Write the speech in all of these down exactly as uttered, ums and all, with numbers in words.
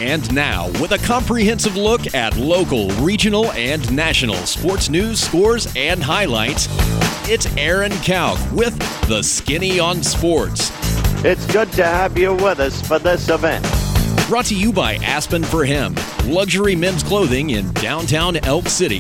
And now, with a comprehensive look at local, regional, and national sports news, scores, and highlights, it's Aaron Kauk with The Skinny on Sports. It's good to have you with us for this event. Brought to you by Aspen for Him, luxury men's clothing in downtown Elk City.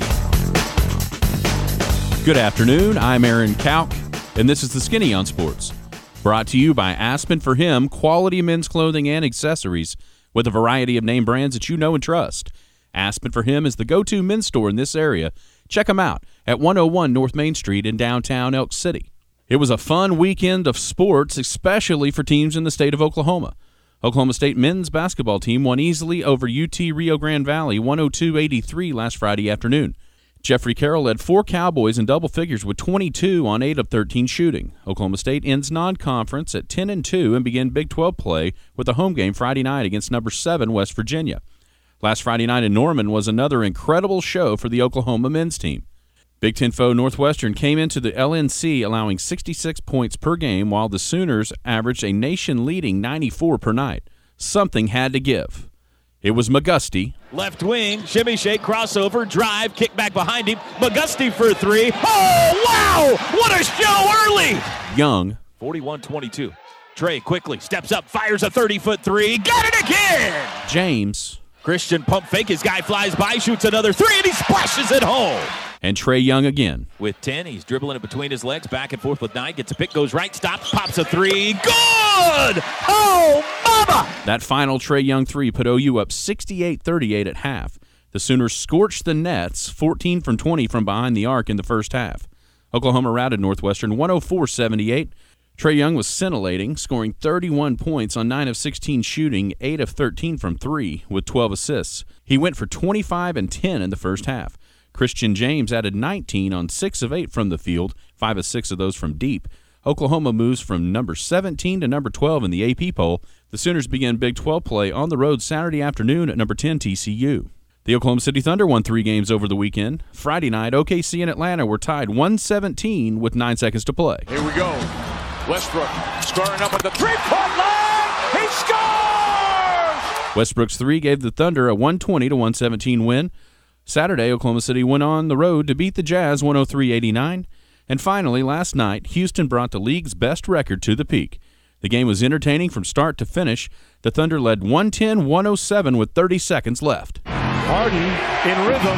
Good afternoon, I'm Aaron Kauk, and this is The Skinny on Sports. Brought to you by Aspen for Him, quality men's clothing and accessories with a variety of name brands that you know and trust. Aspen for Him is the go-to men's store in this area. Check them out at one oh one North Main Street in downtown Elk City. It was a fun weekend of sports, especially for teams in the state of Oklahoma. Oklahoma State men's basketball team won easily over U T Rio Grande Valley one oh two eighty-three last Friday afternoon. Jeffrey Carroll led four Cowboys in double figures with twenty-two on eight of thirteen shooting. Oklahoma State ends non-conference at ten and two and begin Big twelve play with a home game Friday night against number seven West Virginia. Last Friday night in Norman was another incredible show for the Oklahoma men's team. Big Ten foe Northwestern came into the L N C allowing sixty-six points per game, while the Sooners averaged a nation-leading ninety-four per night. Something had to give. It was McGusty. Left wing, shimmy shake, crossover, drive, kick back behind him. McGusty for three. Oh, wow! What a show early! Young. forty-one twenty-two. Trey quickly steps up, fires a thirty-foot three. Got it again! James. Christian pump fake. His guy flies by, shoots another three, and he splashes it home. And Trey Young again. With ten, he's dribbling it between his legs, back and forth with nine. Gets a pick, goes right, stops, pops a three. Good! Oh, mama! That final Trey Young three put O U up sixty-eight thirty-eight at half. The Sooners scorched the Nets, fourteen from twenty from behind the arc in the first half. Oklahoma routed Northwestern one oh four seventy-eight. Trey Young was scintillating, scoring thirty-one points on nine of sixteen shooting, eight of thirteen from three, with twelve assists. He went for twenty-five and ten in the first half. Christian James added nineteen on six of eight from the field, five of six of those from deep. Oklahoma moves from number seventeen to number twelve in the A P poll. The Sooners begin Big twelve play on the road Saturday afternoon at number ten T C U. The Oklahoma City Thunder won three games over the weekend. Friday night, O K C and Atlanta were tied one seventeen with nine seconds to play. Here we go. Westbrook scoring up at the three-point line. He scores! Westbrook's three gave the Thunder a one twenty to one seventeen win. Saturday, Oklahoma City went on the road to beat the Jazz one oh three eighty-nine. And finally, last night, Houston brought the league's best record to the peak. The game was entertaining from start to finish. The Thunder led one ten one oh seven with thirty seconds left. Harden in rhythm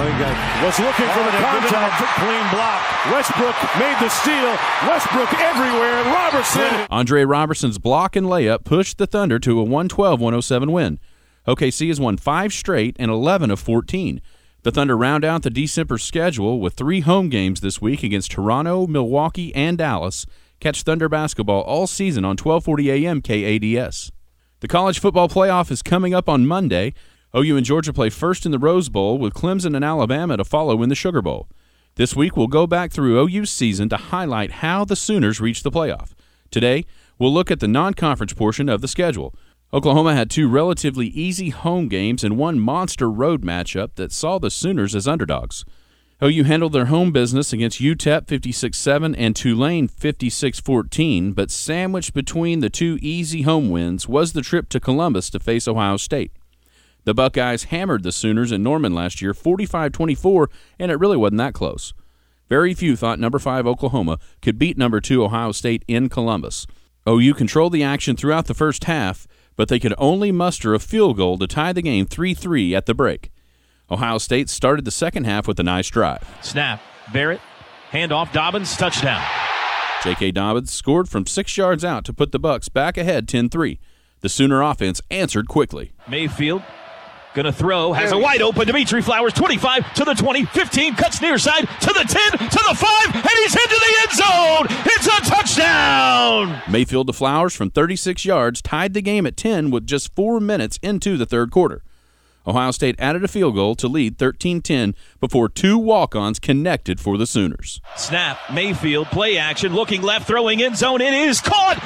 was looking for the contact. Clean block. Westbrook made the steal. Westbrook everywhere. Robertson. Andre Robertson's block and layup pushed the Thunder to a one twelve one oh seven win. O K C has won five straight and eleven of fourteen. The Thunder round out the December schedule with three home games this week against Toronto, Milwaukee, and Dallas. Catch Thunder basketball all season on twelve forty A M K A D S. The college football playoff is coming up on Monday. O U and Georgia play first in the Rose Bowl with Clemson and Alabama to follow in the Sugar Bowl. This week we'll go back through O U's season to highlight how the Sooners reached the playoff. Today, we'll look at the non-conference portion of the schedule. Oklahoma had two relatively easy home games and one monster road matchup that saw the Sooners as underdogs. O U handled their home business against U T E P fifty-six seven and Tulane fifty-six fourteen, but sandwiched between the two easy home wins was the trip to Columbus to face Ohio State. The Buckeyes hammered the Sooners in Norman last year forty-five twenty-four, and it really wasn't that close. Very few thought number five Oklahoma could beat number two Ohio State in Columbus. O U controlled the action throughout the first half, but they could only muster a field goal to tie the game three three at the break. Ohio State started the second half with a nice drive. Snap, Barrett, handoff, Dobbins, touchdown. J K. Dobbins scored from six yards out to put the Bucs back ahead ten three. The Sooner offense answered quickly. Mayfield gonna throw, has a wide open Dimitri Flowers, twenty-five to the twenty, fifteen, cuts near side to the ten, to the five, and he's into the end zone. It's a touchdown. Mayfield to Flowers from thirty-six yards tied the game at ten with just four minutes into the third quarter. Ohio State added a field goal to lead thirteen ten before two walk-ons connected for the Sooners. Snap, Mayfield, play action, looking left, throwing end zone. It is caught.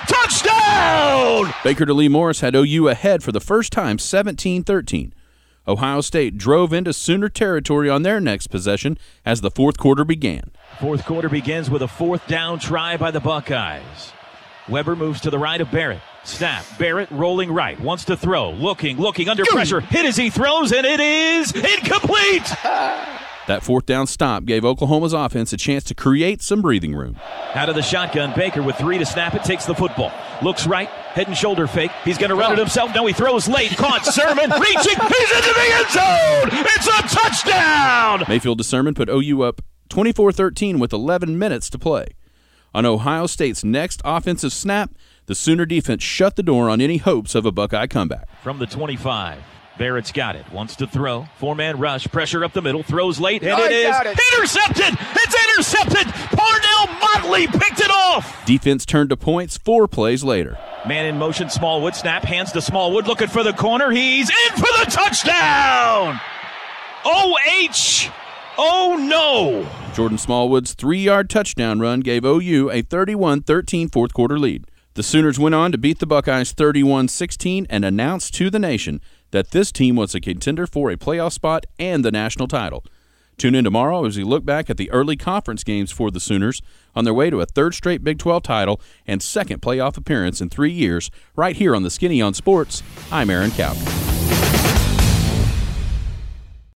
Touchdown! Baker to Lee Morris had O U ahead for the first time seventeen thirteen. Ohio State drove into Sooner territory on their next possession as the fourth quarter began. Fourth quarter begins with a fourth down try by the Buckeyes. Weber moves to the right of Barrett. Snap. Barrett rolling right. Wants to throw. Looking, looking, under pressure. Hit as he throws, and it is incomplete. That fourth down stop gave Oklahoma's offense a chance to create some breathing room. Out of the shotgun, Baker with three to snap it, takes the football. Looks right, head and shoulder fake. He's going to run it himself. No, he throws late. Caught. Sermon reaching. He's into the end zone. It's a touchdown. Mayfield to Sermon put O U up twenty-four thirteen with eleven minutes to play. On Ohio State's next offensive snap, the Sooner defense shut the door on any hopes of a Buckeye comeback. From the twenty-five, Barrett's got it. Wants to throw. Four-man rush. Pressure up the middle. Throws late, and Oh, it he is got it. intercepted. It's intercepted. Parnell Motley picked it off. Defense turned to points four plays later. Man in motion. Smallwood snap. Hands to Smallwood. Looking for the corner. He's in for the touchdown. O H. Oh, no. Jordan Smallwood's three-yard touchdown run gave O U a thirty-one thirteen fourth-quarter lead. The Sooners went on to beat the Buckeyes thirty-one sixteen and announced to the nation that this team was a contender for a playoff spot and the national title. Tune in tomorrow as we look back at the early conference games for the Sooners on their way to a third straight Big twelve title and second playoff appearance in three years right here on the Skinny on Sports. I'm Aaron Cowk.